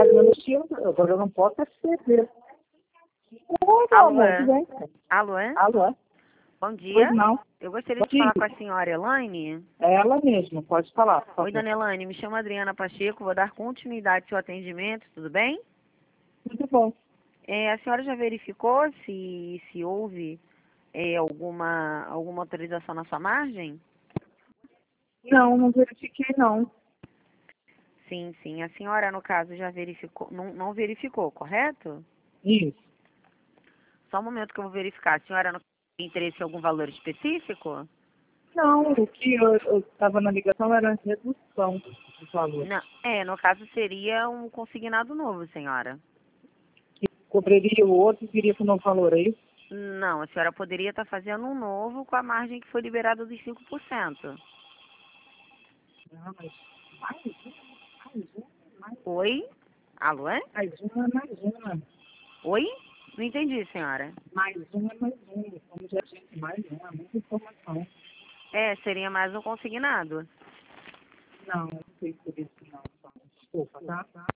Agora eu não posso esquecer. Oi, Alô, amor, é? tudo bem? Alô, é? Alô? Bom dia. Pois não. Eu gostaria Bom de falar dia. com a senhora Elaine. É ela mesma, pode falar, por favor. Oi, dona Elaine, me chamo Adriana Pacheco, vou dar continuidade ao seu atendimento, tudo bem? Tudo bom. A senhora já verificou se houve alguma autorização na sua margem? Não, não verifiquei, não. Sim, sim. A senhora, no caso, já verificou, não verificou, correto? Isso. Só um momento que eu vou verificar. A senhora não tem interesse em algum valor específico? Não, o que eu estava na ligação era a redução do valor. Não. No caso seria um consignado novo, senhora. Que cobriria o outro e viria com o novo valor aí. Não, a senhora poderia estar fazendo um novo com a margem que foi liberada dos 5%. Não, mas Oi? Alô, é? mais uma. Oi? Não entendi, senhora. Mais uma. Como já disse, mais uma, muita informação. Seria mais um consignado. Não sei por isso não. Desculpa, tá?